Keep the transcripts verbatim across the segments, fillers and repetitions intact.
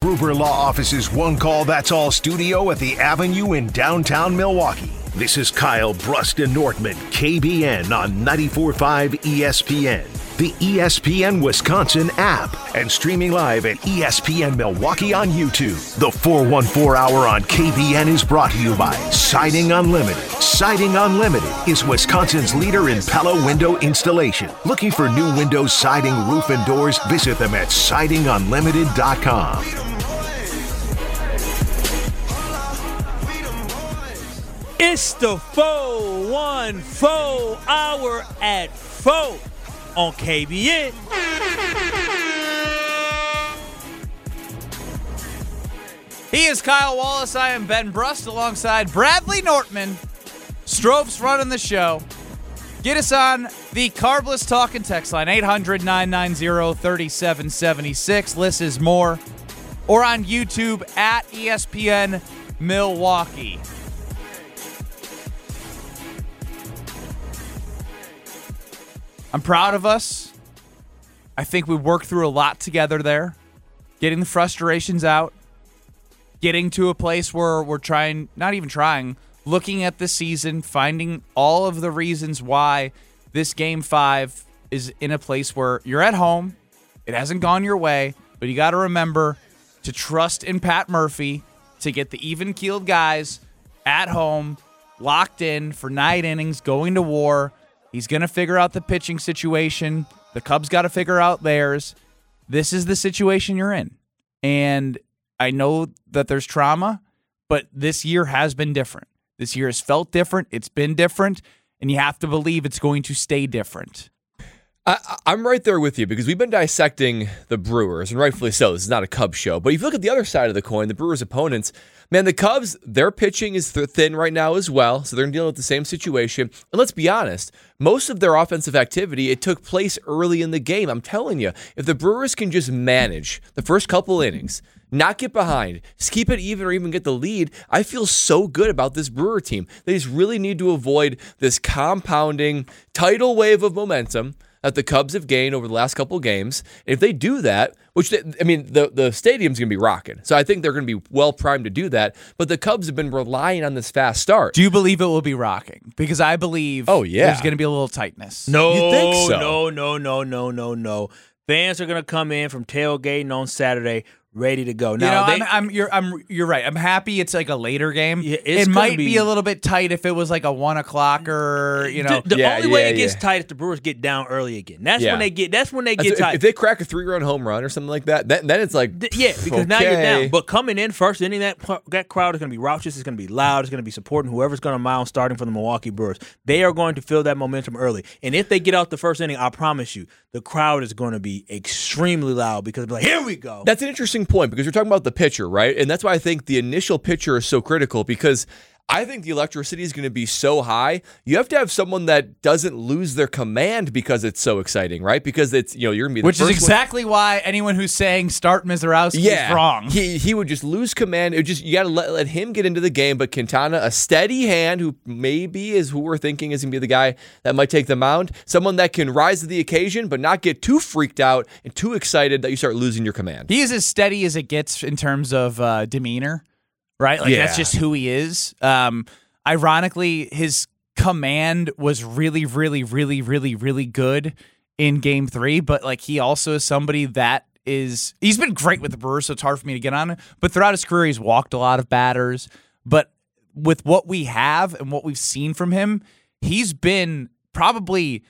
Gruber Law Office's One Call That's All studio at the Avenue in downtown Milwaukee. This is Kyle Bruston Nortman, K B N on ninety-four point five E S P N, the E S P N Wisconsin app, and streaming live at E S P N Milwaukee on YouTube. The four one four Hour on K B N is brought to you by Siding Unlimited. Siding Unlimited is Wisconsin's leader in Pella window installation. Looking for new windows, siding, roof, and doors? Visit them at siding unlimited dot com. It's the four one four Hour at four on K B N. He is Kyle Wallace. I am Ben Brust alongside Bradley Nortman. Strove's running the show. Get us on the Carbless Talking text line, eight hundred, nine nine zero, three seven seven six. Liz is more. Or on YouTube at E S P N Milwaukee. I'm proud of us. I think we worked through a lot together there. Getting the frustrations out. Getting to a place where we're trying, not even trying, looking at the season, finding all of the reasons why this game five is in a place where you're at home. It hasn't gone your way, but you got to remember to trust in Pat Murphy to get the even-keeled guys at home, locked in for nine innings, going to war. He's going to figure out the pitching situation. The Cubs got to figure out theirs. This is the situation you're in. And I know that there's trauma, but this year has been different. This year has felt different. It's been different. And you have to believe it's going to stay different. I, I'm right there with you because we've been dissecting the Brewers, and rightfully so. This is not a Cubs show. But if you look at the other side of the coin, the Brewers' opponents, man, the Cubs, their pitching is th- thin right now as well, so they're dealing with the same situation. And let's be honest, most of their offensive activity, it took place early in the game. I'm telling you, if the Brewers can just manage the first couple innings, not get behind, just keep it even or even get the lead, I feel so good about this Brewer team. They just really need to avoid this compounding tidal wave of momentum that the Cubs have gained over the last couple of games. And if they do that, which, they, I mean, the, the stadium's going to be rocking. So I think they're going to be well primed to do that. But the Cubs have been relying on this fast start. Do you believe it will be rocking? Because I believe oh, yeah. there's going to be a little tightness. No, you think so? no, no, no, no, no, no. Fans are going to come in from tailgating on Saturday ready to go. Now, you know, they, I'm, I'm, you're, I'm, you're right. I'm happy it's like a later game. Yeah, it's it might be, be a little bit tight if it was like a one o'clock or you know. The, the yeah, only way yeah, it gets yeah. tight is the Brewers get down early again. That's Yeah. when they get. That's when they That's- get if, tight. if they crack a three-run home run or something like that, then, then it's like, Th- yeah, because now you're okay. down. But coming in first inning, that that crowd is going to be raucous. It's going to be loud. It's going to be supporting whoever's going to mound starting for the Milwaukee Brewers. They are going to feel that momentum early. And if they get out the first inning, I promise you, the crowd is going to be extremely loud because they'll be like, here we go. That's an interesting point because you're talking about the pitcher, right? And that's why I think the initial pitcher is so critical because I think the electricity is going to be so high. You have to have someone that doesn't lose their command because it's so exciting, right? Because it's, you know, you're going to be the Which is first exactly one. why anyone who's saying start Mizorowski yeah, is wrong. He he would just lose command. It just you got to let, let him get into the game. But Quintana, a steady hand who maybe is who we're thinking is going to be the guy that might take the mound. Someone that can rise to the occasion but not get too freaked out and too excited that you start losing your command. He is as steady as it gets in terms of uh, demeanor, right? Like Yeah. that's just who he is. Um, ironically, his command was really, really, really, really, really good in game three, but like he also is somebody that is he's been great with the Brewers, so it's hard for me to get on it. But throughout his career, he's walked a lot of batters. But with what we have and what we've seen from him, he's been probably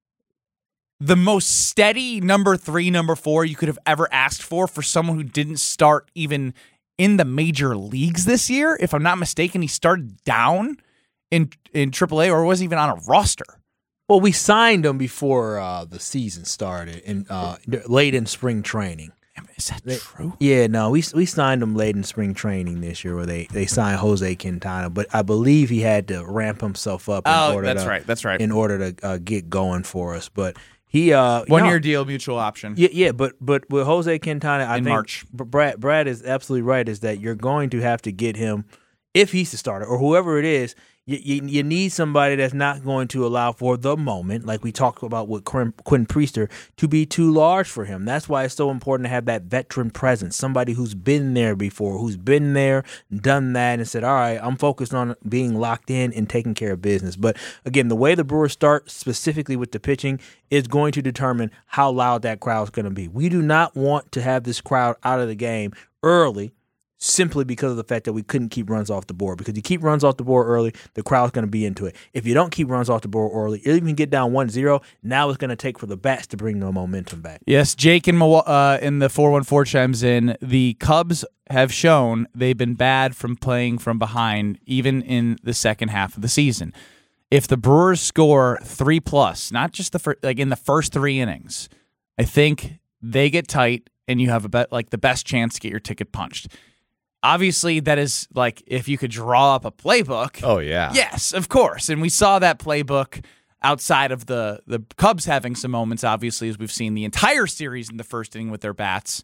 the most steady number three, number four you could have ever asked for for someone who didn't start even in the major leagues this year. If I'm not mistaken, he started down in in triple A or wasn't even on a roster. Well, we signed him before uh, the season started, in uh, late in spring training. Is that They- true? Yeah, no, we we signed him late in spring training this year, where they, they signed Jose Quintana, but I believe he had to ramp himself up. In Oh, order that's to, right. That's right. In order to uh, get going for us, but he uh, One no, year deal, mutual option. Yeah, yeah, but but with Jose Quintana, I In think March. Brad Brad is absolutely right. Is that you're going to have to get him if he's the starter or whoever it is. You, you, you need somebody that's not going to allow for the moment, like we talked about with Quinn, Quinn Priester, to be too large for him. That's why it's so important to have that veteran presence, somebody who's been there before, who's been there, done that, and said, all right, I'm focused on being locked in and taking care of business. But again, the way the Brewers start specifically with the pitching is going to determine how loud that crowd is going to be. We do not want to have this crowd out of the game early, simply because of the fact that we couldn't keep runs off the board. Because you keep runs off the board early, the crowd's going to be into it. If you don't keep runs off the board early, you even get down one zero, now it's going to take for the bats to bring the momentum back. Yes, Jake in, Milwa- uh, in the four one four chimes in. The Cubs have shown they've been bad from playing from behind, even in the second half of the season. If the Brewers score three plus, not just the fir- like in the first three innings, I think they get tight and you have a bet like the best chance to get your ticket punched. Obviously, that is like if you could draw up a playbook. Oh, yeah. Yes, of course. And we saw that playbook outside of the, the Cubs having some moments, obviously, as we've seen the entire series in the first inning with their bats.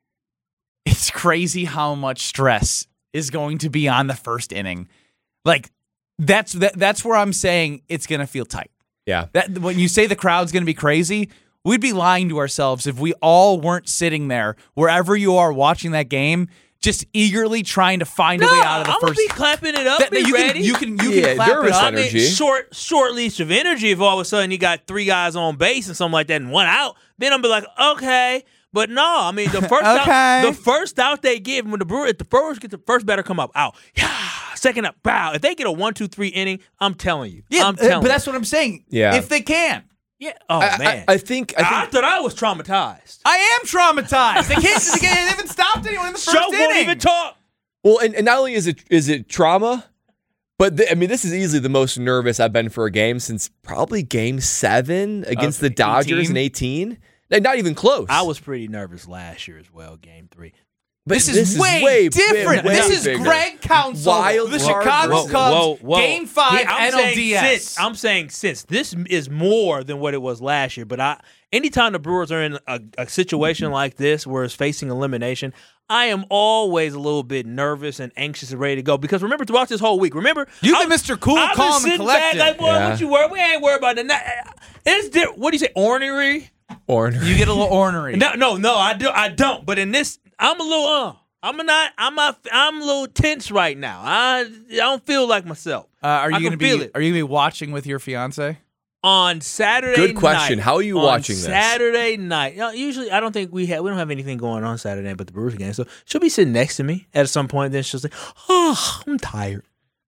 It's crazy how much stress is going to be on the first inning. Like, that's that, that's where I'm saying it's going to feel tight. Yeah. That when you say the crowd's going to be crazy, we'd be lying to ourselves if we all weren't sitting there, wherever you are watching that game, just eagerly trying to find No, a way out of the I'm first. gonna be clapping it up. That- be you ready. can you can you Yeah, can clap it nervous up. I mean, energy. short short leash of energy. If all of a sudden you got three guys on base and something like that, and one out, then I'm be like, okay. But no, I mean the first Okay. out, the first out they give when the Brewers, if the Brewers get the first batter come up, out, yeah, second up, bow. If they get a one, two, three inning, I'm telling you, Yeah, I'm uh, telling but you. that's what I'm saying. Yeah. If they can. yeah. Oh I, man, I, I think. I I think thought I was traumatized. I am traumatized. They can't. They haven't stopped anyone in the first Joe inning. won't even talk. well, and, and not only is it is it trauma, but the, I mean, this is easily the most nervous I've been for a game since probably Game Seven against the Dodgers in eighteen. Like, not even close. I was pretty nervous last year as well, Game Three. But This is, way, different. way this is bigger. Greg Counsell, Wild the card. Chicago Whoa, Cubs, whoa, whoa. Game Five Yeah, I'm N L saying D S. since, I'm saying since this is more than what it was last year. But I, anytime the Brewers are in a, a situation like this where it's facing elimination, I am always a little bit nervous and anxious and ready to go. Because remember, throughout this whole week, remember You've I- been Mister Cool, I've calm, been and sitting back collected. like, boy, Yeah. what you worry? We ain't worried about that. It's different. What do you say? Ornery? Ornery. You get a little ornery. No, no, no. I do. I don't. But in this, I'm a little. Uh, I'm not. I'm not. I'm a little tense right now. I. I don't feel like myself. Uh, are I you can going to feel be? it. Are you going to be watching with your fiance? On Saturday Good question. night- How are you on watching this? Saturday night. You know, usually, I don't think we have we don't have anything going on Saturday night but the Brewers game. So she'll be sitting next to me at some point. Then she'll say, "Oh, I'm tired."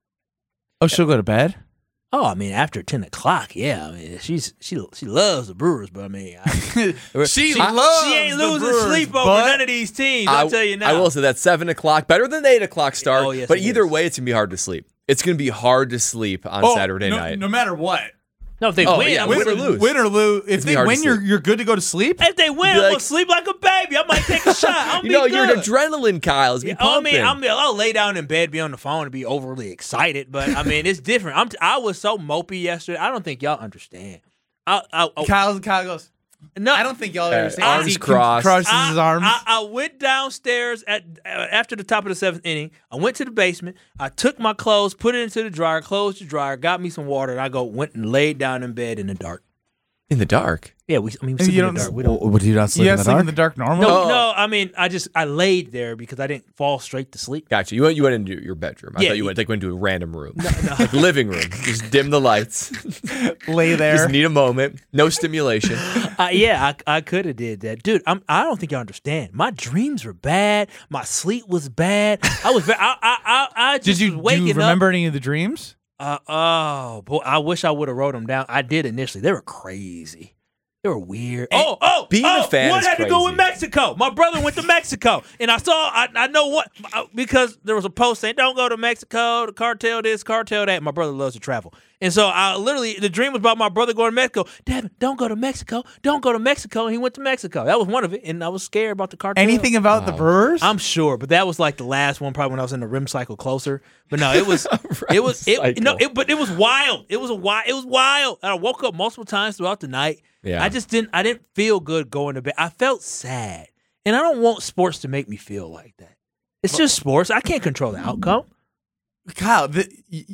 Oh, she'll go to bed. Oh, I mean, after ten o'clock, yeah. I mean, she's she she loves the Brewers, but I mean, I, she she, loves she ain't the losing Brewers, sleep over but- none of these teams. I'll I, tell you now. I will say that seven o'clock better than the eight o'clock start. Oh, yes, but it either is. way, it's gonna be hard to sleep. It's gonna be hard to sleep on Oh, Saturday no, night. no matter what. No, if they Oh, win, yeah, I'm win gonna- or lose. Win or lose. If It's they gonna be hard win, to you're sleep. you're good to go to sleep. If they win, Be I'm like- gonna sleep like a baby. I might take a shot. I'm you know, be you're good. an adrenaline, Kyle. It's be Yeah, oh, I pumping. mean, I'm, I'll lay down in bed, be on the phone, and be overly excited. But I mean, it's different. I'm, I was so mopey yesterday. I don't think y'all understand. I, I, I, Kyle, Kyle goes. no, I don't think y'all Uh, understand. arms He crossed. crosses I, his arms. I, I went downstairs at uh, after the top of the seventh inning. I went to the basement. I took my clothes, put it into the dryer, closed the dryer, got me some water, and I go went and laid down in bed in the dark. in the dark. Yeah, we. I mean, we sleep you in the don't. dark. We don't. Would you not sleep You in guys the sleep dark? in the dark normally? No, Oh. no. I mean, I just I laid there because I didn't fall straight to sleep. Gotcha. You went. You went into your bedroom. I Yeah, thought you you- went like went to a random room, like living room. Just dim the lights. Lay there. Just need a moment. No stimulation. Uh, yeah, I, I could have did that, dude. I'm, I don't think you understand. My dreams were bad. My sleep was bad. I was. ve- I. I. I, I just Did you, was do waking you remember up. any of the dreams? Uh, oh boy, I wish I would have wrote them down. I did initially. They were crazy. They were weird. Oh, oh, being oh, a fan one is had to go with crazy. Mexico. My brother went to Mexico, and I saw. I, I know what because there was a post saying, "Don't go to Mexico. The cartel this, cartel that." My brother loves to travel, and so I literally the dream was about my brother going to Mexico. Dad, don't go to Mexico. Don't go to Mexico. And he went to Mexico. That was one of it, and I was scared about the cartel. Anything about the Brewers? I'm sure, but that was like the last one, probably when I was in the rim cycle closer. But no, it was, it was, it, cycle. no, it, but it was wild. It was a wild, it was wild. And I woke up multiple times throughout the night. Yeah. I just didn't, I didn't feel good going to bed. I felt sad, and I don't want sports to make me feel like that. It's just sports. I can't control the outcome. Kyle, the, y-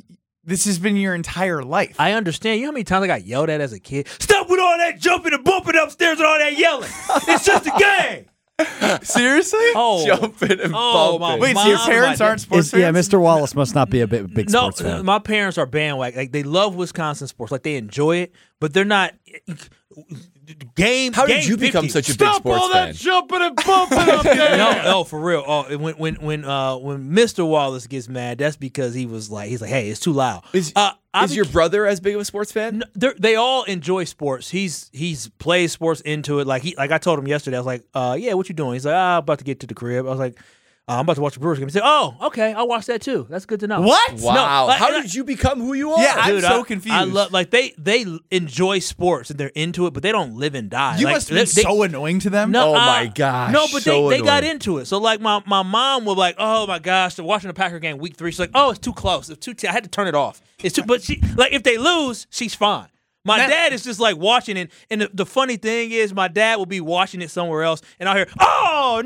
this has been your entire life. I understand. You know how many times I got yelled at as a kid? Stop with all that jumping and bumping upstairs and all that yelling. It's just a game. Seriously? Oh, Jumping and oh, my bumping. Wait, so mom, your parents my aren't sports Is- fans? yeah, Mister Wallace must not be a big, big No, sports fan. my parents are bandwagon. Like they love Wisconsin sports. Like they enjoy it, but they're not game. How did game you become fifty. such a big Stop sports all fan? that jumping and bumping up there. No, no, for real. Oh, when when when uh when Mister Wallace gets mad, that's because he was like, he's like, hey, it's too loud. Is, uh, I is your bec- brother as big of a sports fan? No, they're- they all enjoy sports. He's he's plays sports into it. Like he like I told him yesterday. I was like, uh, yeah, what you doing? He's like, ah, I'm about to get to the crib. I was like, uh, I'm about to watch the Brewers game. He said, oh, okay, I'll watch that too. That's good to know. What? Wow. like- How and I- did you become who you are? Yeah, I'm Dude, so I- confused. I love like they they enjoy sports and they're into it, but they don't live and die. You Like, must have been they- so annoying to them. No, Oh, uh, my gosh, No, but so they, they got annoying. into it. So like my, my mom was like, oh my gosh, they're watching the Packer game week three. She's like, oh, it's too close. It's too. T- I had to turn it off. It's too. But she like if they lose, she's fine. My Now- dad is just like watching it, and the, the funny thing is, my dad will be watching it somewhere else, and I'll hear, "Oh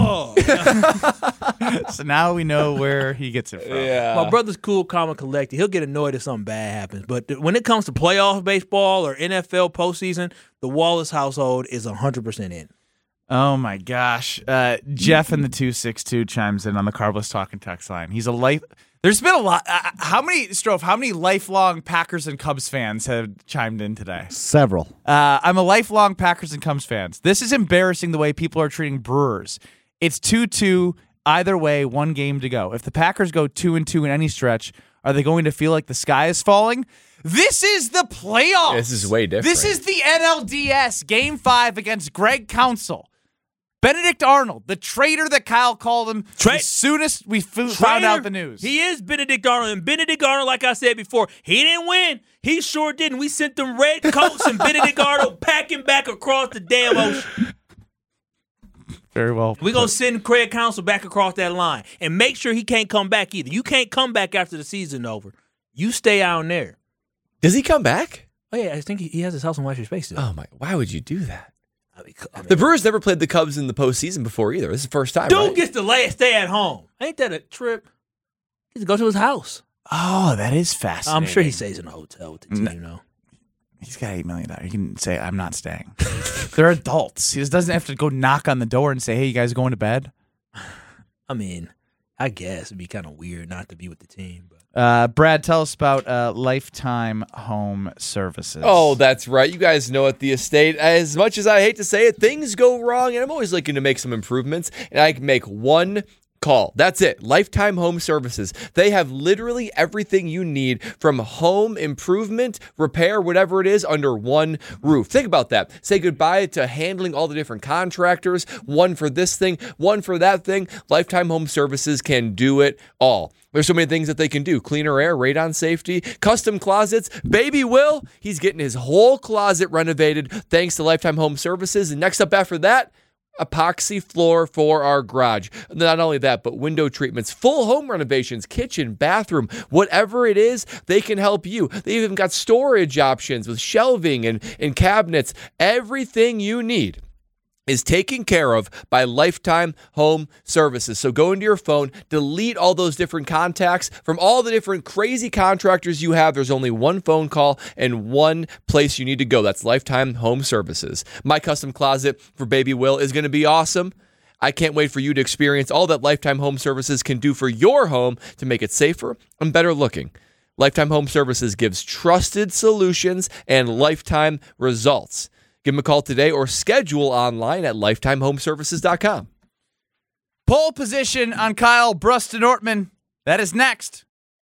no!" So now we know where he gets it from. Yeah. My brother's cool, calm, and collected. He'll get annoyed if something bad happens, but th- when it comes to playoff baseball or N F L postseason, the Wallace household is one hundred percent in. Oh my gosh. Uh, Jeff in the two six two chimes in on the Carbless Talking text line. He's a life. There's been a lot. Uh, how many, Strofe, how many lifelong Packers and Cubs fans have chimed in today? Several. Uh, I'm a lifelong Packers and Cubs fans. This is embarrassing the way people are treating Brewers. It's two two, either way, one game to go. If the Packers go two and two in any stretch, are they going to feel like the sky is falling? This is the playoffs. This is way different. This is the N L D S Game five against Greg Counsell. Benedict Arnold, the traitor that Kyle called him Tra- as soon as we f- found out the news. He is Benedict Arnold, and Benedict Arnold, like I said before, he didn't win. He sure didn't. We sent them red coats and Benedict Arnold packing back across the damn ocean. Very well. We're going to send Craig Counsell back across that line and make sure he can't come back either. You can't come back after the season over. You stay out there. Does he come back? Oh, yeah, I think he- he has his house in Western Space still. Oh my! Why would you do that? I mean, I mean, The Brewers never played the Cubs in the postseason before either. This is the first time. dude right? gets the last stay at home. Ain't that a trip? He just go to his house. Oh, that is fascinating. I'm sure he stays in a hotel with the team, you know. He's got eight million dollars. He can say, I'm not staying. They're adults. He just doesn't have to go knock on the door and say, hey, you guys going to bed? I mean, I guess it'd be kind of weird not to be with the team. But. Uh, Brad, tell us about uh, Lifetime Home Services. Oh, that's right. You guys know at the estate, as much as I hate to say it, things go wrong, and I'm always looking to make some improvements, and I can make one call. That's it. Lifetime Home Services. They have literally everything you need from home improvement, repair, whatever it is, under one roof. Think about that. Say goodbye to handling all the different contractors, one for this thing, one for that thing. Lifetime Home Services can do it all. There's so many things that they can do. Cleaner air, radon safety, custom closets. Baby Will, he's getting his whole closet renovated thanks to Lifetime Home Services. And next up after that, epoxy floor for our garage. Not only that, but window treatments, full home renovations, kitchen, bathroom, whatever it is, they can help you. They even got storage options with shelving and, and cabinets. Everything you need is taken care of by Lifetime Home Services. So go into your phone, delete all those different contacts from all the different crazy contractors you have. There's only one phone call and one place you need to go. That's Lifetime Home Services. My custom closet for Baby Will is going to be awesome. I can't wait for you to experience all that Lifetime Home Services can do for your home to make it safer and better looking. Lifetime Home Services gives trusted solutions and lifetime results. Give them a call today or schedule online at lifetime home services dot com. Pole position on Kyle Bruston Ortman. That is next.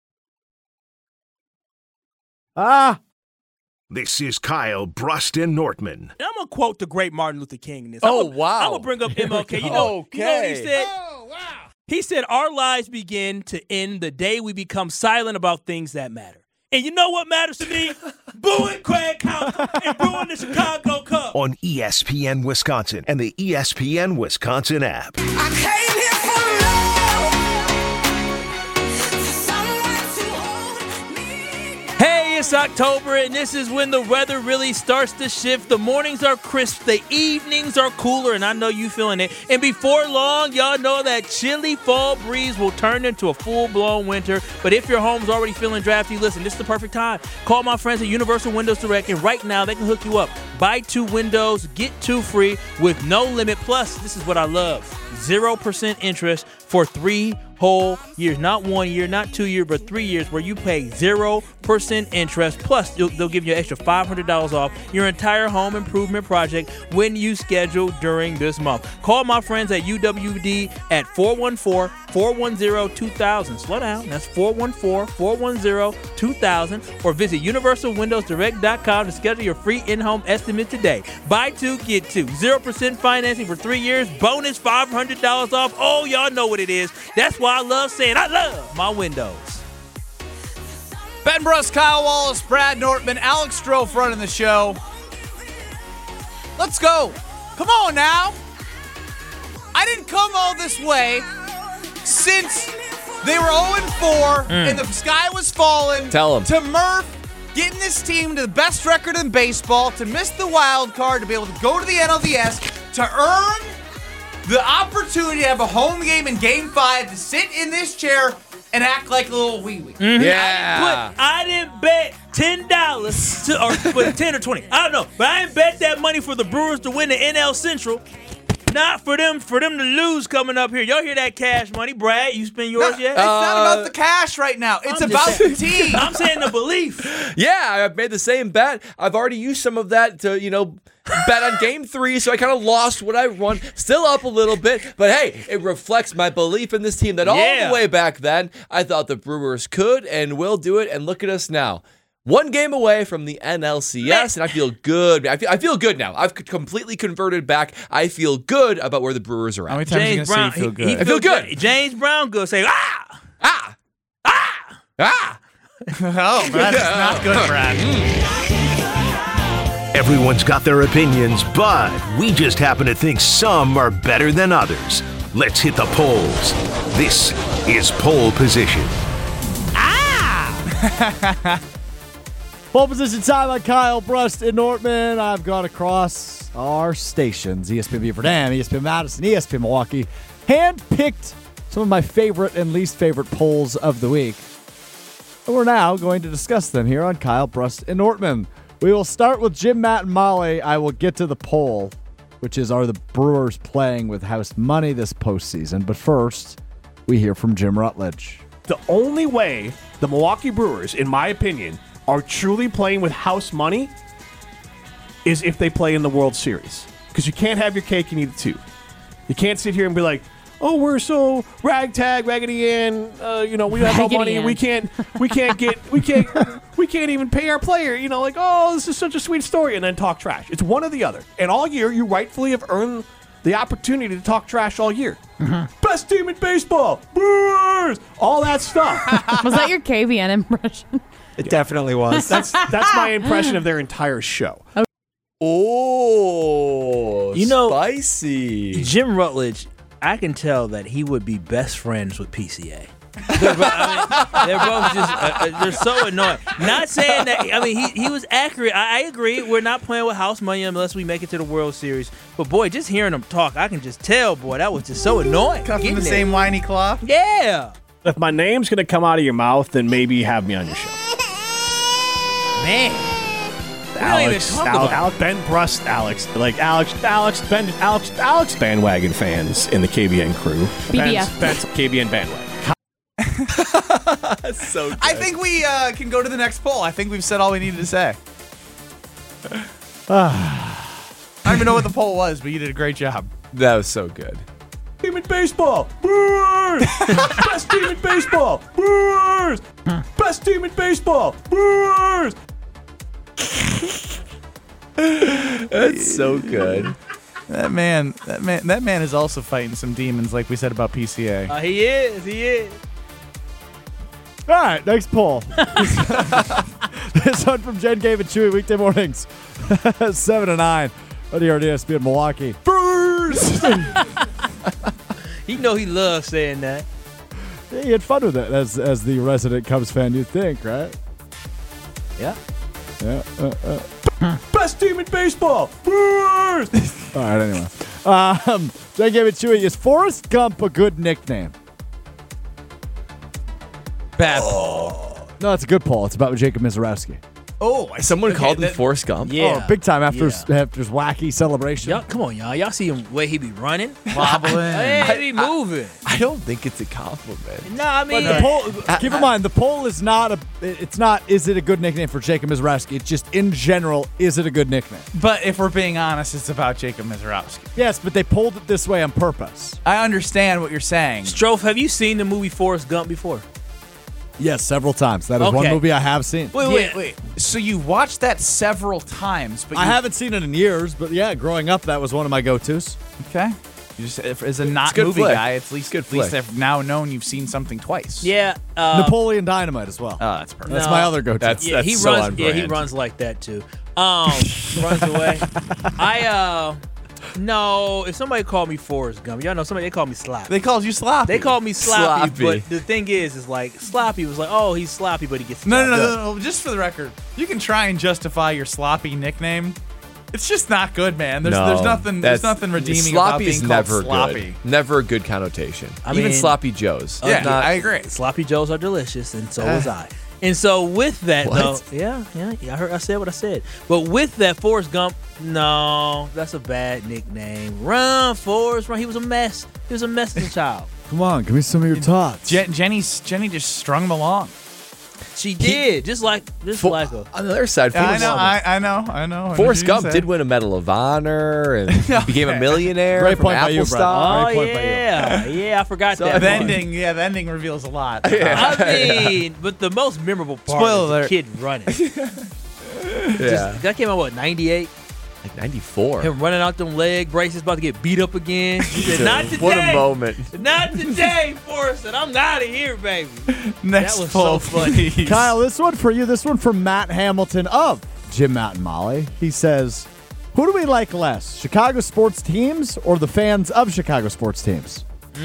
Ah! This is Kyle Bruston Nortman. And I'm going to quote the great Martin Luther King in this. Oh, I'm gonna, wow. I'm going to bring up M L K. You know, Okay. you know what he said? Oh, wow. He said, our lives begin to end the day we become silent about things that matter. And you know what matters to me? Booing Craig Counsell and booing the Chicago Cubs. On E S P N Wisconsin and the E S P N Wisconsin app. I came here for love, for someone to hold me down. Hey, it's It's October, and this is when the weather really starts to shift. The mornings are crisp, the evenings are cooler, and I know you feeling it. And before long, y'all know that chilly fall breeze will turn into a full-blown winter. But if your home's already feeling drafty, listen, this is the perfect time. Call my friends at Universal Windows Direct, and right now they can hook you up. Buy two windows, get two free with no limit. Plus, this is what I love, zero percent interest for three whole years. Not one year, not two years, but three years where you pay zero percent interest. Plus, they'll, they'll give you an extra five hundred dollars off your entire home improvement project when you schedule during this month. Call my friends at U W D at four one four, four one zero, two thousand. Slow down. That's four one four, four one zero, two thousand. Or visit universal windows direct dot com to schedule your free in-home estimate today. Buy two, get two. zero percent financing for three years. Bonus five hundred dollars off. Oh, y'all know what it is. That's why I love saying I love my windows. Ben Bruss, Kyle Wallace, Brad Nortman, Alex Strofe running the show. Let's go. Come on now. I didn't come all this way since they were oh and four mm. and the sky was falling. Tell 'em. To Murph getting this team to the best record in baseball, to miss the wild card, to be able to go to the N L D S, to earn the opportunity to have a home game in game five, to sit in this chair and act like a little wee-wee. Mm-hmm. Yeah. But I didn't bet ten dollars, to, or but ten or twenty. I don't know. But I didn't bet that money for the Brewers to win the N L Central. Not for them for them to lose coming up here. Y'all hear that cash money? Brad, you spend yours No, yet? It's Uh, not about the cash right now. It's I'm about just the saying- team. I'm saying the belief. Yeah, I've made the same bet. I've already used some of that to, you know, bet on game three, so I kind of lost what I won. Still up a little bit, but hey, it reflects my belief in this team that all Yeah. the way back then, I thought the Brewers could and will do it, and look at us now. One game away from the N L C S, and I feel good. I feel, I feel good now. I've completely converted back. I feel good about where the Brewers are How many at. times are you James going to Brown, say you feel he- good? he I feel good. great. James Brown good say ah Ah! ah. Ah! Oh, that's not good, Brad. Everyone's got their opinions, but we just happen to think some are better than others. Let's hit the polls. This is Poll Position. Pole position time on Kyle Brust and Nortman. I've gone across our stations, E S P N Beaver Dam, E S P N Madison, E S P N Milwaukee, hand-picked some of my favorite and least favorite polls of the week. And we're now going to discuss them here on Kyle Brust and Nortman. We will start with Jim, Matt, and Molly. I will get to the poll, which is, are the Brewers playing with house money this postseason? But first, we hear from Jim Rutledge. The only way the Milwaukee Brewers, in my opinion, are truly playing with house money is if they play in the World Series. Because you can't have your cake and eat it too. You can't sit here and be like, oh, we're so ragtag, raggedy Ann, uh, you know, we have no Raggedy money, Ann. we can't, we can't get, we can't, we can't even pay our player. You know, like, oh, this is such a sweet story, and then talk trash. It's one or the other. And all year, you rightfully have earned the opportunity to talk trash all year. Mm-hmm. Best team in baseball, Brewers, all that stuff. Was that your K V N impression? It definitely was. That's that's my impression of their entire show. Oh, You know- spicy. Jim Rutledge, I can tell that he would be best friends with P C A. They're, bo- I mean, they're both just, uh, uh, they're so annoying. Not saying that, I mean, he, he was accurate. I, I agree. We're not playing with house money unless we make it to the World Series. But, boy, just hearing him talk, I can just tell, boy, that was just so annoying. Cut from Getting the there. same whiny cloth. Yeah. If my name's gonna come out of your mouth, then maybe have me on your show. Man. We don't even Alex, talk Alex, about Alex, Ben Brust, Alex, like Alex, Alex, Ben, Alex, Alex, bandwagon fans in the K B N crew. B B F. Ben's, Ben's K B N bandwagon. That's so good. I think we uh, can go to the next poll. I think we've said all we needed to say. I don't even know what the poll was, but you did a great job. that was so good. Team in baseball, Brewers. Best team in baseball, Brewers. Best team in baseball, Brewers. That's so good. That man, that man, that man is also fighting some demons, like we said about P C A. Uh, he is. He is. All right, next poll. This one from Jen, Gabe, and Chewy, weekday mornings, seven to nine. Right here on E S P N Milwaukee. Brewers! You know he loves saying that. Yeah, you had fun with it as as the resident Cubs fan, you'd think, right? Yeah. Yeah. Uh, uh. Best team in baseball. Brewers. All right, anyway. Um, so I gave it to you. Is Forrest Gump a good nickname? Bad. No, it's a good poll. It's about Jacob Mizorowski. Oh, I Someone okay, called him that- Forrest Gump. Yeah. Oh, big time after his, Yeah. after his wacky celebration. Y'all, come on, y'all. Y'all see him way he be running, wobbling. Hey, he be moving. I don't think it's a compliment. No, I mean, The poll, keep in mind, the poll is not a. It's not. Is it a good nickname for Jacob Mizorowski? It's just in general. Is it a good nickname? But if we're being honest, it's about Jacob Mizorowski. Yes, but they polled it this way on purpose. I understand what you're saying. Strofe, have you seen the movie Forrest Gump before? Yes, several times. That is one Okay. movie I have seen. Wait, Yeah. wait, wait. So you watched that several times, but I you, haven't seen it in years, but yeah, growing up, that was one of my go-tos. Okay. You just, if- as a not a good movie flick. guy, it's at least, Good at least flick. I've now known you've seen something twice. Yeah. Uh, Napoleon Dynamite as well. Oh, that's perfect. That's no. my other go-to. That's- yeah, he so runs. on Yeah, he brand. runs like that too. Um, runs away. I uh, no. If somebody called me Forrest Gump, y'all know somebody they call me Sloppy. They called you sloppy. They called me sloppy, Sloppy. but the thing is, is like Sloppy was like, oh, he's sloppy, but he gets the No, job no, no, done. no, no. Just for the record, you can try and justify your sloppy nickname. It's just not good, man. There's, no, there's nothing, there's that's- nothing redeeming sloppy about being is called never sloppy. good. Never a good connotation. I Even mean- sloppy joes. Yeah, Not- I agree. Sloppy Joes are delicious, and so was I. And so with that, What? though, yeah, yeah, yeah, I heard, I said what I said. But with that, Forrest Gump, no, that's a bad nickname. Run, Forrest, run. He was a mess. He was a mess as a child. Come on, give me some of your thoughts. Jen, Jenny's, Jenny just strung him along. She did, just like, just For- like her. on the other side, I Forrest, know, I, I know, I know. I know Forrest what you Gump said. did win a Medal of Honor and became a millionaire. Great from point by you, Apple Brad. stock. Great Oh point by you. yeah, yeah, I forgot So that. The part. ending, yeah, the ending reveals a lot. Yeah. I mean, but the most memorable part Spoiler is alert. the kid running. Yeah. That came out what ninety-eight. Like ninety-four. Him running out them leg braces, about to get beat up again. He said, "Not today, What a moment. not today, Forrest." And I'm out of here, baby. Next That was poll, so funny. please. Kyle, this one for you. This one from Matt Hamilton of Jim, Matt, and Molly. He says, who do we like less, Chicago sports teams or the fans of Chicago sports teams?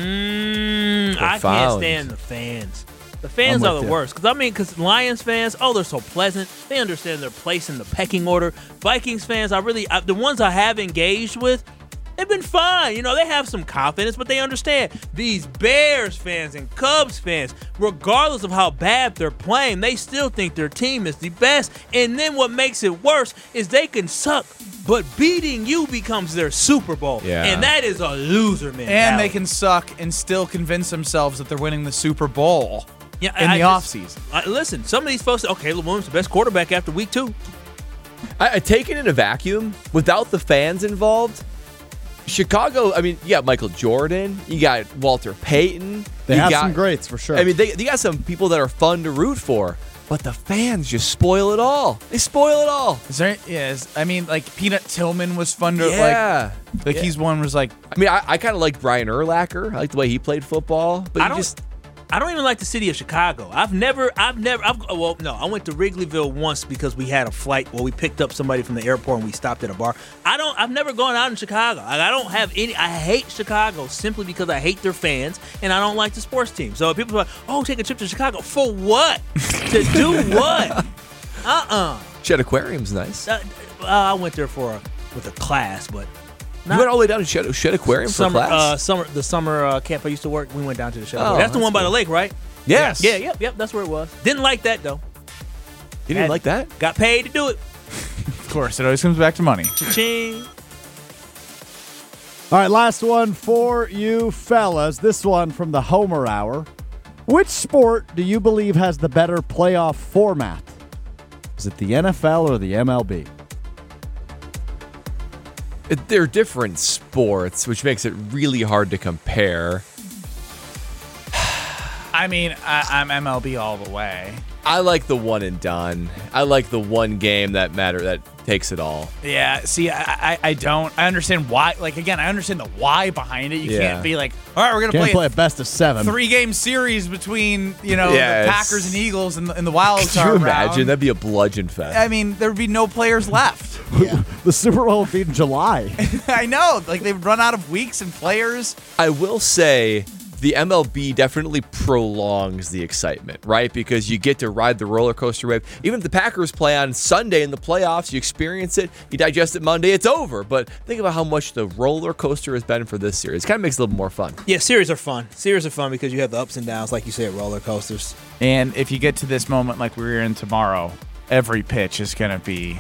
Mm, I can't Profound. stand the fans. The fans I'm are with the you. worst. Because, I mean, because Lions fans, oh, they're so pleasant. They understand their place in the pecking order. Vikings fans, I really, I, the ones I have engaged with, they've been fine. You know, they have some confidence, but they understand. These Bears fans and Cubs fans, regardless of how bad they're playing, they still think their team is the best. And then what makes it worse is they can suck, but beating you becomes their Super Bowl. Yeah. And that is a loser, man. And they can suck and still convince themselves that they're winning the Super Bowl Yeah, in I the just- offseason. I, listen, some of these folks say, okay, Caleb Williams the best quarterback after week two. I, I take it in a vacuum without the fans involved. Chicago, I mean, you got Michael Jordan, you got Walter Payton. They you have got, some greats for sure. I mean, they, they got some people that are fun to root for, but the fans just spoil it all. They spoil it all. Is there? Yes. I mean, like Peanut Tillman was fun to Yeah. like. Like he's one was like. I mean, I, I kind of like Brian Urlacher. I like the way he played football, but I you don't. just I don't even like the city of Chicago. I've never, I've never, I've, well, no, I went to Wrigleyville once because we had a flight where we picked up somebody from the airport and we stopped at a bar. I don't, I've never gone out in Chicago. Like, I don't have any, I hate Chicago simply because I hate their fans and I don't like the sports team. So people are like, oh, take a trip to Chicago. For what? To do what? Uh-uh. Shed Aquarium's nice. Uh, I went there for a, with a class, but You went all the way down to Shed, Shed Aquarium summer, for class? uh, summer, the summer uh, camp I used to work. We went down to the show. Oh, that's the that's one by cool. the lake, right? yes. Yeah, yep, yep. That's where it was. Didn't like that though. You didn't Had- like that? Got paid to do it. Of course, it always comes back to money. Cha-ching. All right, last one for you fellas. This one from the Homer Hour. Which sport do you believe has the better playoff format? Is it the N F L or the M L B? It, they're different sports, which makes it really hard to compare. I mean, I, I'm M L B all the way. I like the one and done. I like the one game that matter that takes it all. Yeah. See, I, I, I don't. I understand why. Like again, I understand the why behind it. You Yeah. can't be like, all right, we're gonna Can't play, play a a best of seven. three-game series between you know Yeah, the it's- Packers and Eagles in the, in the wild Could you card imagine? round. That'd be a bludgeon fest. I mean, there would be no players left. The Super Bowl would be in July. I know. Like they've run out of weeks and players. I will say the M L B definitely prolongs the excitement, right? Because you get to ride the roller coaster wave. Even if the Packers play on Sunday in the playoffs, you experience it, you digest it Monday, it's over. But think about how much the roller coaster has been for this series. It kind of makes it a little more fun. Yeah, series are fun. Series are fun because you have the ups and downs, like you said, roller coasters. And if you get to this moment like we're in tomorrow, every pitch is going to be...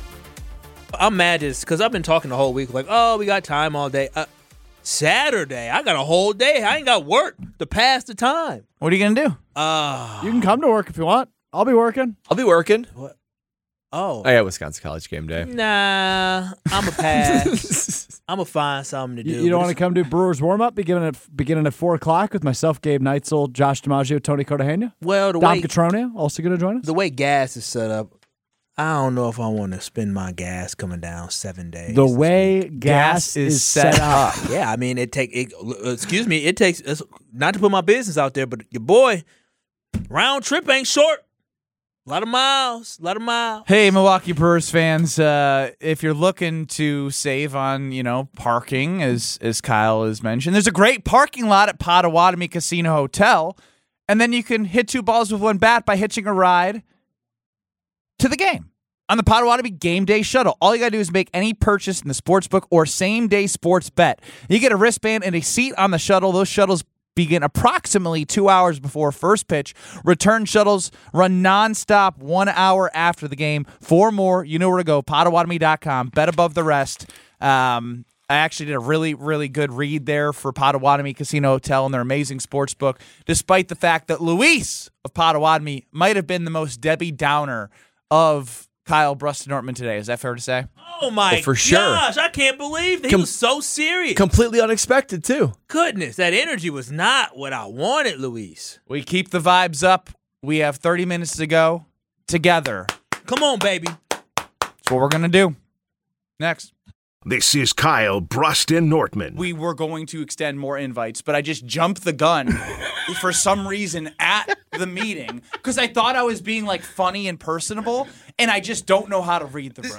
I'm mad just because I've been talking the whole week like, oh, we got time all day. Uh, Saturday, I got a whole day. I ain't got work to pass the time. What are you going to do? Uh, You can come to work if you want. I'll be working. I'll be working. What? Oh. I got Wisconsin College game day. Nah, I'm a pass. I'm going to find something to do. You, you don't want to come do Brewers warm-up beginning at, beginning at four o'clock with myself, Gabe Neitzel, Josh DiMaggio, Tony Cartagena? Well, the Dom way, Catronio also going to join us? the way gas is set up, I don't know if I want to spend my gas coming down seven days. The way gas, Gas is is set up. Yeah, I mean, it take. It, excuse me, it takes. Not to put my business out there, but your boy, round trip ain't short. A lot of miles, a lot of miles. Hey, Milwaukee Brewers fans, uh, if you're looking to save on, you know, parking, as as Kyle has mentioned, there's a great parking lot at Potawatomi Casino Hotel, and then you can hit two balls with one bat by hitching a ride to the game on the Potawatomi Game Day Shuttle. All you got to do is make any purchase in the sportsbook or same-day sports bet. You get a wristband and a seat on the shuttle. Those shuttles begin approximately two hours before first pitch. Return shuttles run nonstop one hour after the game. For more, you know where to go, Potawatomi dot com. Bet above the rest. Um, I actually did a really, really good read there for Potawatomi Casino Hotel and their amazing sports book, despite the fact that Luis of Potawatomi might have been the most Debbie Downer of Kyle Brust-Nortman today. Is that fair to say? Oh my Well, for sure. gosh, I can't believe that he Com- was so serious. Completely unexpected, too. Goodness, that energy was not what I wanted, Luis. We keep the vibes up. We have thirty minutes to go together. Come on, baby. That's what we're going to do. Next. This is Kyle Brust and Nortman. We were going to extend more invites, but I just jumped the gun for some reason at the meeting because I thought I was being like funny and personable, and I just don't know how to read the room.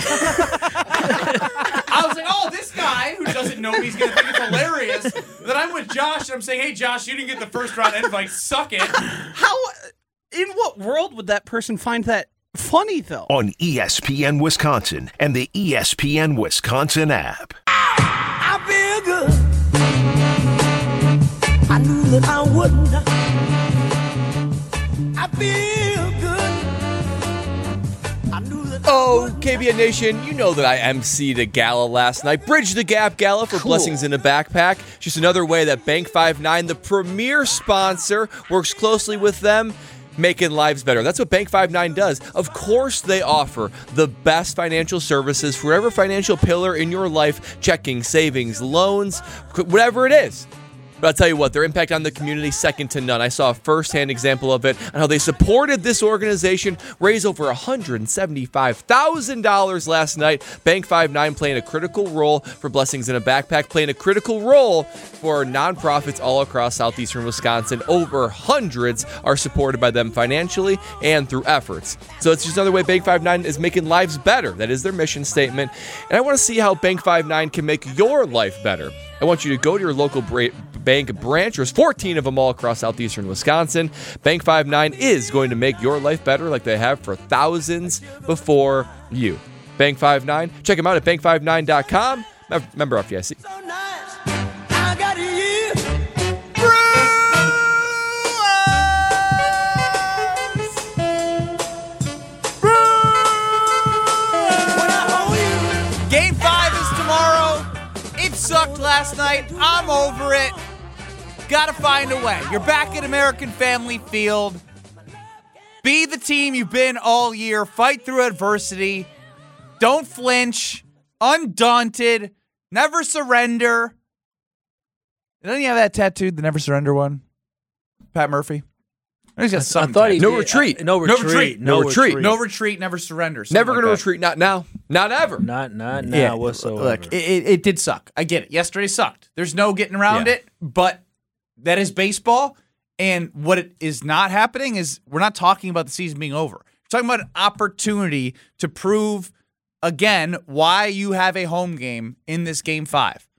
I was like, oh, this guy who doesn't know me is going to think it's hilarious that I'm with Josh, and I'm saying, hey, Josh, you didn't get the first round invite. Suck it. How? In what world would that person find that funny, though? On E S P N Wisconsin and the E S P N Wisconsin app. I feel good. I knew that I wouldn't. I feel good. I knew that. Oh, K B N Nation, you know that I emceed a gala last night. Bridge the Gap Gala for Blessings in a Backpack. Just another way that Bank five nine, the premier sponsor, works closely with them, making lives better. That's what Bank five nine does. Of course, they offer the best financial services for whatever financial pillar in your life, checking, savings, loans, whatever it is. But I'll tell you what, their impact on the community, second to none. I saw a firsthand example of it on how they supported this organization, raised over one hundred seventy-five thousand dollars last night. Bank five nine playing a critical role for Blessings in a Backpack, playing a critical role for nonprofits all across southeastern Wisconsin. Over hundreds are supported by them financially and through efforts. So it's just another way Bank five nine is making lives better. That is their mission statement. And I want to see how Bank five nine can make your life better. I want you to go to your local bra- bank branch. There's fourteen of them all across southeastern Wisconsin. Bank five nine is going to make your life better like they have for thousands before you. Bank five nine. Check them out at bank five nine dot com. Member F D I C. So nice. I got you. Game five is tomorrow. It sucked last night. I'm over it. Gotta find a way. You're back at American Family Field. Be the team you've been all year. Fight through adversity. Don't flinch. Undaunted. Never surrender. Doesn't he have that tattooed, the never surrender one? Pat Murphy? He's got something. I thought he No did. retreat. Uh, no No retreat. retreat. No retreat. No retreat, never surrender. something Never like going to that. retreat. Not now. Not ever. Not, not now whatsoever. Look, it, it, it did suck. I get it. Yesterday sucked. There's no getting around Yeah. it, but that is baseball. And what it is not happening is we're not talking about the season being over. We're talking about an opportunity to prove, again, why you have a home game in this game five.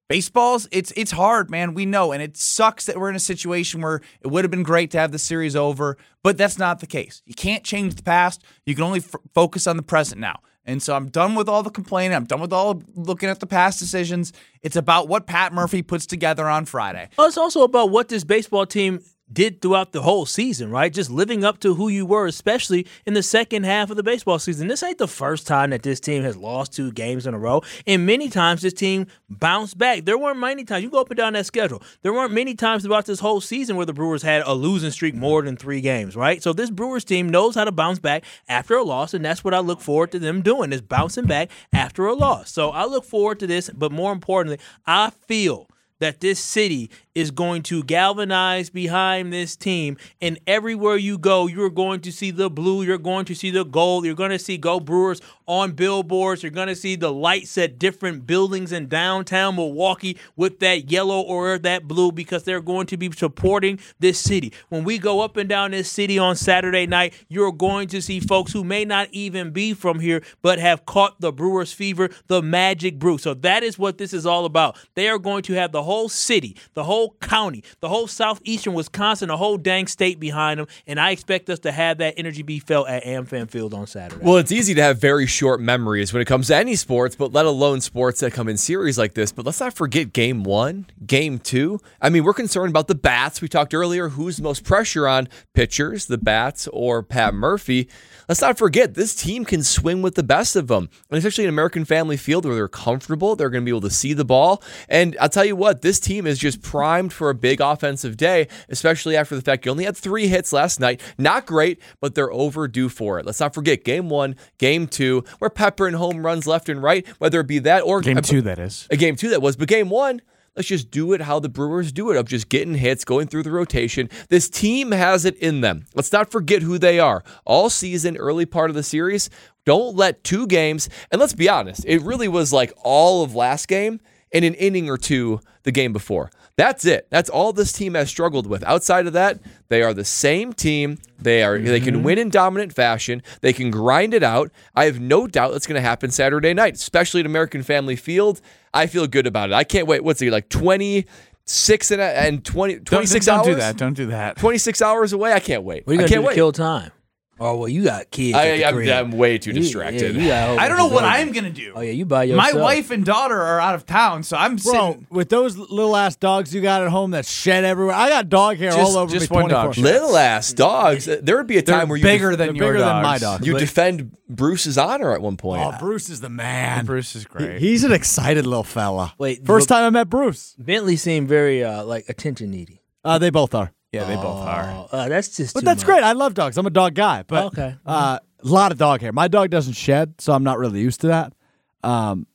Baseball's it's it's hard, man. We know, and it sucks that we're in a situation where it would have been great to have the series over, but that's not the case. You can't change the past. You can only f- focus on the present now. And so I'm done with all the complaining. I'm done with all looking at the past decisions. It's about what Pat Murphy puts together on Friday. Well, it's also about what this baseball team did throughout the whole season, right? Just living up to who you were, especially in the second half of the baseball season. This ain't the first time that this team has lost two games in a row. And many times this team bounced back. There weren't many times. You go up and down that schedule. There weren't many times throughout this whole season where the Brewers had a losing streak more than three games, right? So this Brewers team knows how to bounce back after a loss, and that's what I look forward to them doing, is bouncing back after a loss. So I look forward to this, but more importantly, I feel that this city is going to galvanize behind this team, and everywhere you go, you're going to see the blue, you're going to see the gold, you're going to see Go Brewers on billboards, you're going to see the lights at different buildings in downtown Milwaukee with that yellow or that blue, because they're going to be supporting this city. When we go up and down this city on Saturday night, you're going to see folks who may not even be from here, but have caught the Brewers fever, the Magic Brew. So that is what this is all about. They are going to have the whole city, the whole county, the whole southeastern Wisconsin, the whole dang state behind them, and I expect us to have that energy be felt at AmFam Field on Saturday. Well, it's easy to have very short memories when it comes to any sports, but let alone sports that come in series like this. But let's not forget game one, game two. I mean, we're concerned about the bats. We talked earlier, who's the most pressure on pitchers, the bats or Pat Murphy. Let's not forget, this team can swing with the best of them, and especially in American Family Field where they're comfortable, they're going to be able to see the ball. And I'll tell you what, this team is just primed for a big offensive day, especially after the fact you only had three hits last night. Not great, but they're overdue for it. Let's not forget game one, game two, we're peppering home runs left and right, whether it be that or Game two, that is. A game two that was, but game one, let's just do it how the Brewers do it, of just getting hits, going through the rotation. This team has it in them. Let's not forget who they are. All season, early part of the series, don't let two games, and let's be honest, it really was like all of last game and an inning or two the game before. That's it. That's all this team has struggled with. Outside of that, they are the same team. They are. Mm-hmm. They can win in dominant fashion. They can grind it out. I have no doubt that's going to happen Saturday night, especially at American Family Field. I feel good about it. I can't wait. What's it, like twenty-six and, and twenty, twenty-six don't, hours? Don't do that. Don't do that. twenty-six hours away? I can't wait. What are you I going can't to do wait. to kill time? Oh, well, you got kids. I, at the I'm, crib. I'm way too You- distracted. yeah, you got I don't know whole what baby. I'm going to do. Oh, yeah, you by My yourself. wife and daughter are out of town, so I'm Bro, sitting. with those little ass dogs you got at home that shed everywhere, I got dog hair Just- all over just me. one dog twenty-four shed. Little ass dogs. There would be a They're time where you bigger def- than They're your bigger than dogs. my dog. you But- defend Bruce's honor at one point. Oh, Bruce is the man. Bruce is great. He- he's an excited little fella. Wait, First but- time I met Bruce. Bentley seemed very uh, like attention needy. Uh, they both are. yeah, they both are. Oh, uh, that's just. But too that's much. great. I love dogs. I'm a dog guy. But Okay. uh, a lot of dog hair. My dog doesn't shed, so I'm not really used to that. Um,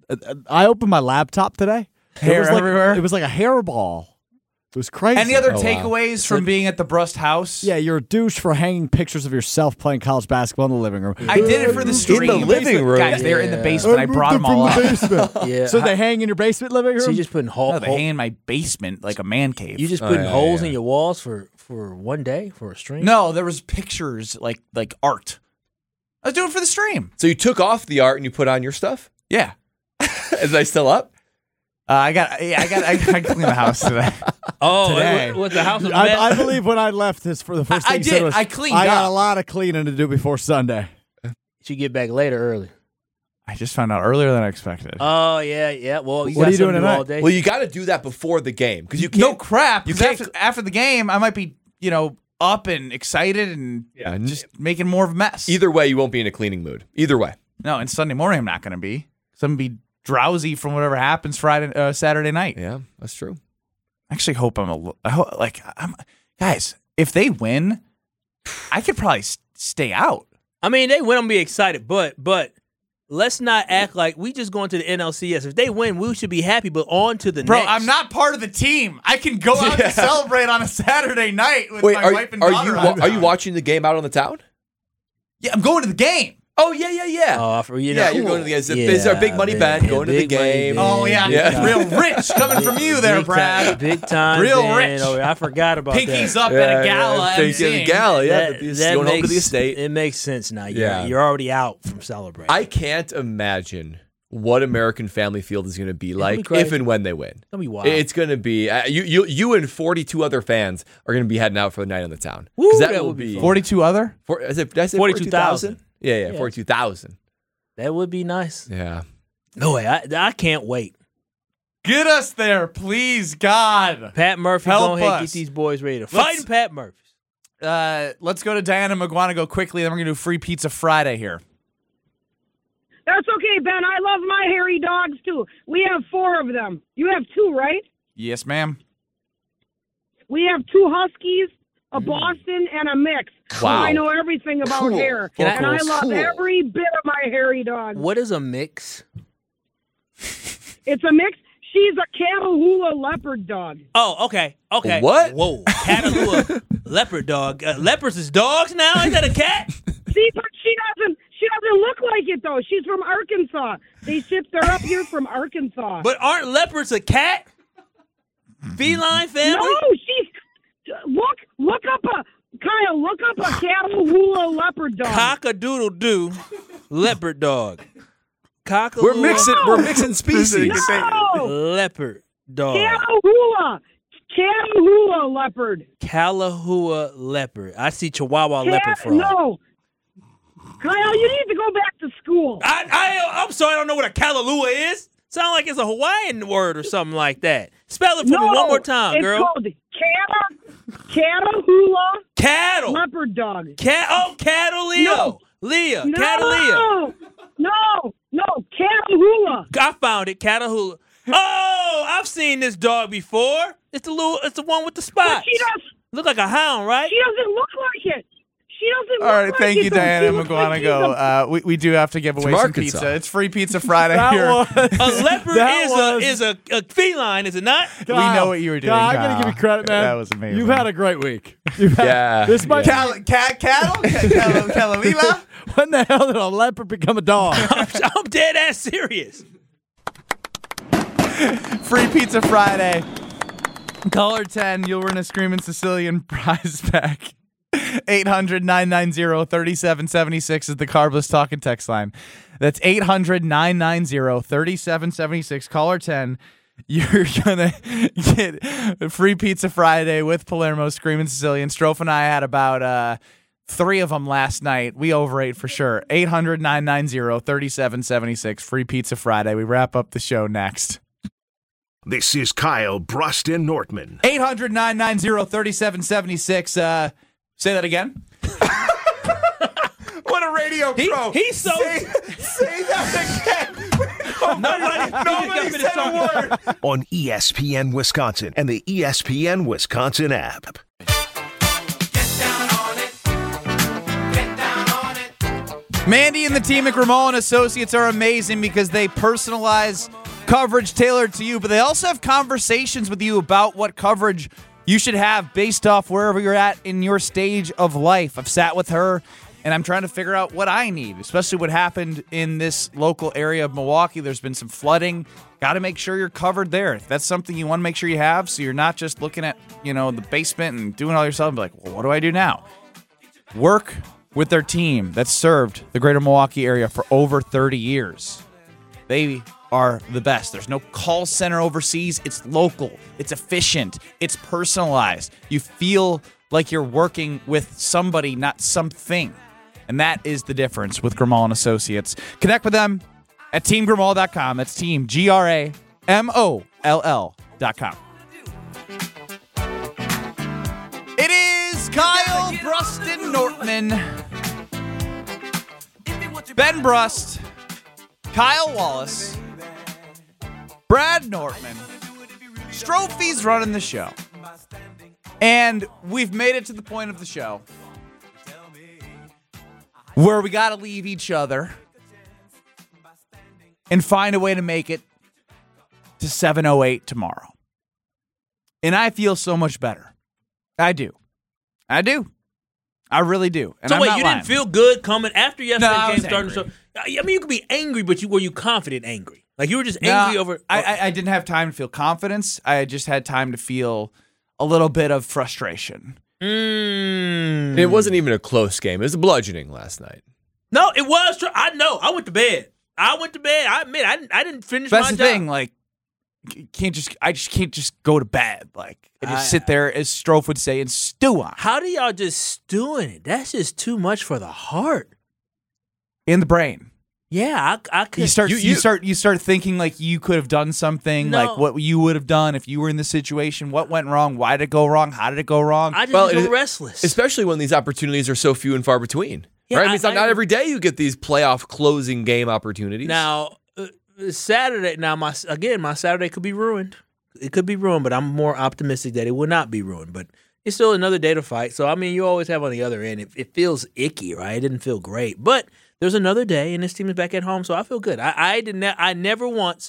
I opened my laptop today. Hair it was like, everywhere? It was like a hairball. It was crazy. Any other Oh, wow. takeaways from being at the Brust house? Yeah, you're a douche for hanging pictures of yourself playing college basketball in the living room. I did it for the stream. In the living room. Guys, they're in the Yeah. basement. I brought them all from the up. basement. Yeah. So they hang in your basement living room? So you just putting hole, No, they hang in my basement like a man cave. you just Oh, putting yeah, holes yeah. in your walls for for one day for a stream. No, there was pictures like like art. I was doing it for the stream. So you took off the art and you put on your stuff? Yeah. Is they still up? Uh, I got yeah, I got I, I cleaned the house today. Oh, Today. it was the house of I, I believe when I left this for the first I- thing I you said did. was, I cleaned I got up. a lot of cleaning to do before Sunday. You get back later early. I just found out earlier than I expected. Oh yeah, yeah. Well, you What got are you doing something to do tonight? all day. Well, you got to do that before the game because you can't. no crap. you 'cause can't- after, after the game, I might be you know up and excited and Yeah, n- just making more of a mess. Either way, you won't be in a cleaning mood. Either way. No, and Sunday morning I'm not going to be. So I'm going to be drowsy from whatever happens Friday, uh, Saturday night. Yeah, that's true. I actually hope I'm a li- I hope, like I'm, guys. If they win, I could probably s- stay out. I mean, they win, I'm gonna be excited, but but let's not act like we just going to the N L C S. If they win, we should be happy. But on to the Bro, next. I'm not part of the team. I can go out Yeah. and celebrate on a Saturday night with Wait, my are, wife and are daughter. you out wa- of are you town. watching the game out on the town? Yeah, I'm going to the game. Oh yeah, yeah, yeah. Oh, for, you know, yeah, you're going to the is, is there a big money man, bet going to the big money game? bet. Oh yeah, Yeah. real rich coming from you there, Big Brad. Time, big time, Real man. rich. Oh, I forgot about Pinkies that. up at a gala. Pinkies at a emceeing. gala, yeah. That, the, the, that going makes, home to the estate. It makes sense now. You're, Yeah. you're already out from celebrating. I can't imagine what American Family Field is going to be like be if crazy. and when they win. It's gonna be wild. It's going to be uh, you, you, you and forty-two other fans are going to be heading out for the night on the town. Woo, Because that, that will would be be fun. forty-two other? For, is it, did I say forty-two thousand. Yeah, yeah, Yeah. forty-two thousand. That would be nice. Yeah. No way. I, I can't wait. Get us there, please, God. Pat Murphy, Help go ahead us. get these boys ready to Let's- fight. Pat Murphy. Uh, let's go to Diana McGuanago quickly, then we're going to do Free Pizza Friday here. That's okay, Ben. I love my hairy dogs, too. We have four of them. You have two, right? Yes, ma'am. We have two Huskies, a Boston, and a mix. Wow. I know everything about Cool. hair. Can I- and I love Cool. every bit of my hairy dog. What is a mix? It's a mix. She's a Catahoula leopard dog. Oh, okay. Okay. What? Whoa. Catahoula leopard dog. Uh, leopards is dogs now? Is that a cat? See, but she doesn't she doesn't look like it, though. She's from Arkansas. They shipped her up here from Arkansas. But aren't leopards a cat? Feline family? No, she's... Look, look up a... Kyle, look up a Catahoula leopard dog. Cock-a-doodle-doo leopard dog. Cock-a-doodle We're mixing we're mixing species. No! leopard dog. Catahoula. Catahoula leopard. Catahoula leopard. I see Chihuahua Cat- leopard frog. No. Kyle, you need to go back to school. I, I, I'm sorry, I don't know what a Kalalua is. Sound like it's a Hawaiian word or something like that. Spell it for no, me one more time, it's girl. called Cata, Catahoula Cattle. leopard dog. Cat. Oh, cattle, Leo. No. Leah. No, Catalea. no, no, Catahoula. I found it. Catahoula. Oh, I've seen this dog before. It's the little. It's the one with the But spots. she does. Look like a hound, right? She doesn't look like it. She doesn't. All look right, like thank it, you, though. Diana She looks like she's McGuanago. a- Uh, we, we do have to give away from some Arkansas. pizza. It's Free Pizza Friday That here. was, A leopard That is was- a is a, a feline, is it not? We know what you were doing, Kyle, I'm gonna Kyle. give you credit, man. That was amazing. You've had a great week. You've had, Yeah. This might Cal- cat cattle? Cal- Calalila? when the hell did a leopard become a dog? I'm, I'm dead ass serious. Free Pizza Friday. Caller ten, you'll win a Screaming Sicilian prize pack. eight hundred, nine nine zero, three seven seven six is the Carbless Talk and Text line. That's eight hundred, nine nine zero, three seven seven six. Caller ten, you're going to get Free Pizza Friday with Palermo Screaming Sicilian. Strofe and I had about uh, three of them last night. We overate for sure. eight hundred, nine nine zero, three seven seven six. Free Pizza Friday. We wrap up the show next. This is Kyle Brust and Nortman. eight hundred, nine nine zero, three seven seven six. Uh, say that again. What a radio He, pro. he's so. say, say that again. Nobody, Nobody said a word. On E S P N Wisconsin and the E S P N Wisconsin app. Mandy and the team at Grimal and Associates are amazing because they personalize coverage tailored to you, but they also have conversations with you about what coverage you should have based off wherever you're at in your stage of life. I've sat with her, and I'm trying to figure out what I need, especially what happened in this local area of Milwaukee. There's been some flooding. Got to make sure you're covered there. If that's something you want to make sure you have, so you're not just looking at, you know, the basement and doing all yourself and be like, well, what do I do now? Work with their team that's served the greater Milwaukee area for over thirty years. They are the best. There's no call center overseas. It's local. It's efficient. It's personalized. You feel like you're working with somebody, not something. And that is the difference with Grimal and Associates. Connect with them at team grimal dot com. That's team G R A M O L L dot com. It is Kyle Bruston Nortman, Ben Brust, Kyle Wallace, Brad Nortman, Strophy's running the show. And we've made it to the point of the show where we got to leave each other and find a way to make it to seven oh eight tomorrow. And I feel so much better. I do. I do. I really do. And So I'm wait, not you lying. didn't feel good coming after yesterday's No, I game was starting? So, angry. I mean, you could be angry, but you were you confident angry? Like you were just No, angry over. I, I, I didn't have time to feel confidence. I just had time to feel a little bit of frustration. Mm. And it wasn't even a close game. It was a bludgeoning last night. No, it was true. I know. I went to bed. I went to bed. I admit I didn't. I didn't finish That's my the job. thing. Like, you can't just. I just can't just go to bed. Like, and just I- sit there, as Strofe would say, and stew on it. How do y'all just stew in it? That's just too much for the heart. In the brain. Yeah, I, I could. You start. You- You, you- start. You start thinking like you could have done something. No. Like what you would have done if you were in the situation. What went wrong? Why did it go wrong? How did it go wrong? I just Well, feel it- restless. Especially when these opportunities are so few and far between. Yeah, right? I mean, it's I- not, not I- every day you get these playoff closing game opportunities. Now, uh, Saturday. Now, my again, my Saturday could be ruined. It could be ruined, but I'm more optimistic that it will not be ruined. But it's still another day to fight. So I mean, you always have on the other end. It, it feels icky, right? It didn't feel great, but there's another day, and this team is back at home, so I feel good. I, I did not. I never once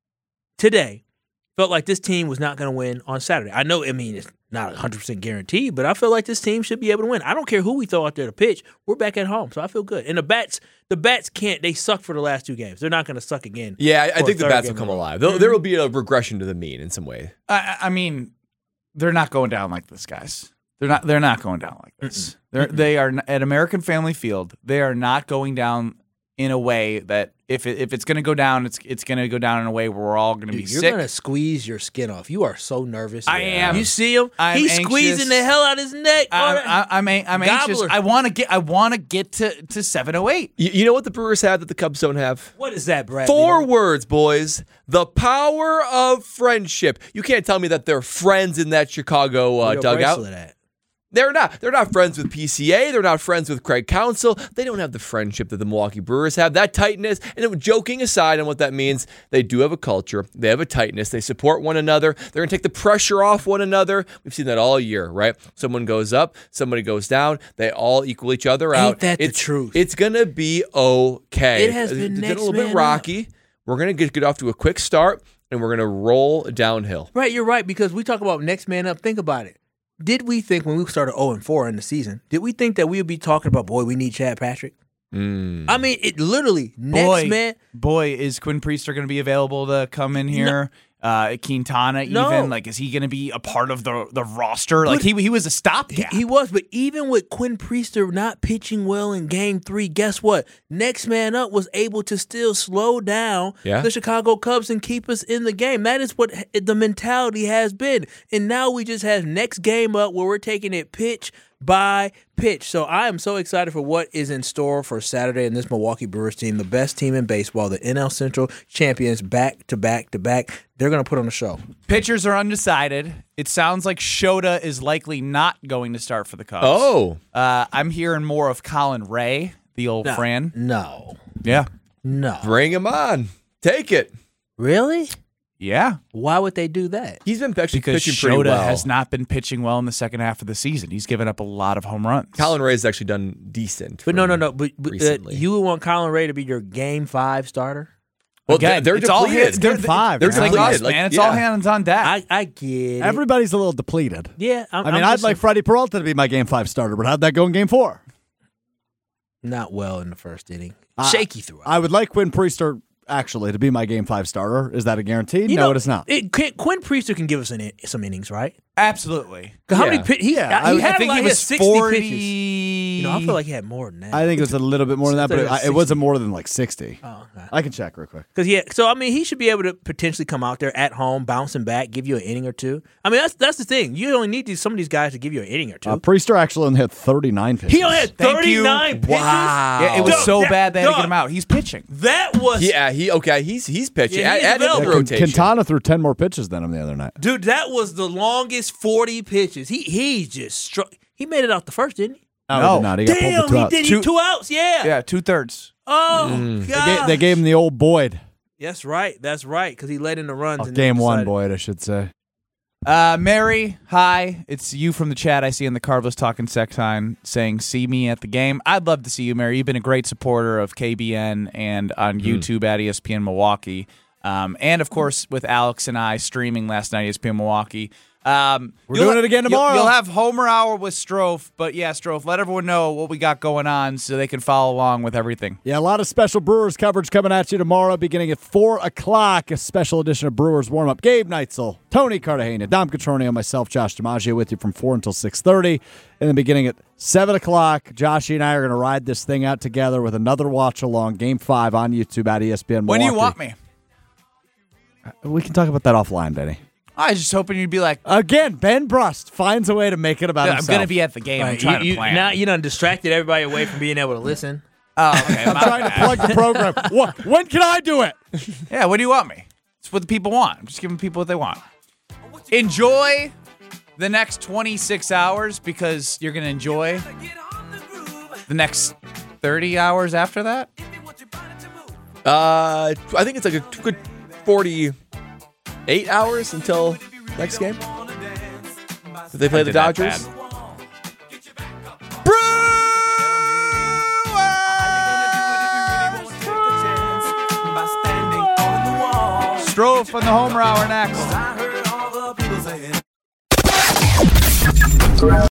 today felt like this team was not going to win on Saturday. I know. I mean, it's not one hundred percent guaranteed, but I feel like this team should be able to win. I don't care who we throw out there to pitch. We're back at home, so I feel good. And the bats, the bats can't. They suck for the last two games. They're not going to suck again. yeah, I, I for a think the third bats game will come in a row. alive. There, there will be a regression to the mean in some way. I, I mean, they're not going down like this, guys. They're not. They're not going down like this. They're, they are n- at American Family Field. They are not going down in a way that if it, if it's going to go down, it's it's going to go down in a way where we're all going to be Dude, you're sick. gonna squeeze your skin off. You are so nervous. I am. You see him? I'm He's anxious. squeezing the hell out of his neck. I, Oh, that- I, I'm a- I'm anxious. Gobbler. I want to get. I want to get to to seven oh eight. You, you know what the Brewers have that the Cubs don't have? what is that, Brad? Four words, boys. The power of friendship. You can't tell me that they're friends in that Chicago uh, dugout. They're not. They're not friends with P C A. They're not friends with Craig Counsell. They don't have the friendship that the Milwaukee Brewers have. That tightness, and it, joking aside on what that means, they do have a culture. They have a tightness. They support one another. They're going to take the pressure off one another. We've seen that all year, right? Someone goes up, somebody goes down. They all equal each other Ain't out. that the it's, truth? It's going to be okay. It has been It's next a little man bit up. rocky. We're going to get, get off to a quick start, and we're going to roll downhill. Right, you're right, because we talk about next man up. Think about it. Did we think when we started oh and four in the season, did we think that we would be talking about, boy, we need Chad Patrick? Mm. I mean, it literally, next Boy, man. boy, is Quinn Priester going to be available to come in here? Uh, Quintana, even No. like, is he going to be a part of the the roster? Like he he was a He, stopgap. he was, but even with Quinn Priester not pitching well in game three, guess what? Next man up was able to still slow down Yeah. the Chicago Cubs and keep us in the game. That is what h- the mentality has been. And now we just have next game up where we're taking it pitch by pitch. So I am so excited for what is in store for Saturday in this Milwaukee Brewers team, the best team in baseball, the N L Central champions, back to back to back. They're going to put on a show. Pitchers are undecided. It sounds like Shota is likely not going to start for the Cubs. Oh. Uh, I'm hearing more of Colin Ray, the old No. Fran. No. Yeah. No. Bring him on. Take it. Really? Yeah. Why would they do that? He's been actually Because pitching pretty Shota well. has not been pitching well in the second half of the season. He's given up a lot of home runs. Colin Ray's actually done decent. But no, for no, him no. But, but uh, recently. you would want Colin Ray to be your game five starter? well, Again, they're it's all depleted. hands- they're- Game five. they're It's like depleted. us, Like, man. It's yeah. all hands on deck. I, I get it. Everybody's a little depleted. yeah. I'm, I mean, I'm I'd just like Freddie Peralta to be my game five starter, but how'd that go in game four? not well in the first inning. Uh, Shaky throughout. I would like Quinn Priester actually to be my game five starter. Is that a guarantee? You no, know, it is not. It, Quinn, Quinn Priester can give us an, in- some innings, right? Absolutely. 'Cause How Yeah. many? Pit, he, Yeah, he I- had I think like he he had was sixty forty. pitches. You know, I feel like he had more than that. I think it was a little bit more than that, but it, Something like it wasn't more than like sixty. Oh, okay. I can check real quick. Because yeah, so I mean, he should be able to potentially come out there at home, bouncing back, give you an inning or two. I mean, that's that's the thing. You only need these, some of these guys to give you an inning or two. Uh, Priester actually only had thirty-nine pitches. he only had Thank you. thirty-nine pitches. Wow. Yeah, it was Dog, so that- bad they had to dog. get him out. He's pitching. That was Yeah, he okay. He's he's pitching. Yeah, he's add, add him to available. the Yeah, rotation. Quintana threw ten more pitches than him the other night. Dude, that was the longest forty pitches. He he just struck. He made it out the first, didn't he? No, No. he did not. He got pulled Damn, for two he outs. did. He Two- two outs. Yeah. Yeah, two thirds. Oh Mm. They, god. gave, they gave him the old Boyd. That's right. That's right. Because he led in the runs. Oh, and game then one decided- Boyd, I should say. Uh, Mary, hi. It's you from the chat. I see in the Carlos Talking Sex sign saying, see me at the game. I'd love to see you, Mary. You've been a great supporter of K B N and on YouTube at E S P N Milwaukee. Um, and, of course, with Alex and I streaming last night at E S P N Milwaukee. Um, We're you'll- doing it again you'll- tomorrow. You'll, have Homer Hour with Strofe, but yeah, Strofe, let everyone know what we got going on so they can follow along with everything. Yeah, a lot of special Brewers coverage coming at you tomorrow, beginning at four o'clock. A special edition of Brewers Warm Up. Gabe Neitzel, Tony Cartagena, Dom Catronio, myself, Josh DiMaggio, with you from four until six thirty. And then beginning at seven o'clock, Joshy and I are going to ride this thing out together with another watch along. Game five on YouTube at E S P N When do you Milwaukee. want me? We can talk about that offline, Benny. I was just hoping you'd be like, Again, Ben Brust finds a way to make it about I'm himself. going to be at the game. I'm Right, trying you, to plan. you, now you done distracted everybody away from being able to listen. oh, okay. I'm my trying to bad. plug the program. What, when can I do it? Yeah, what do you want me? It's what the people want. I'm just giving people what they want. Enjoy the next twenty-six hours because you're going to enjoy the next thirty hours after that. Uh, I think it's like a good forty-eight hours until next game. If they play I the did that Dodgers. bad. Strofe on the Homer Hour next.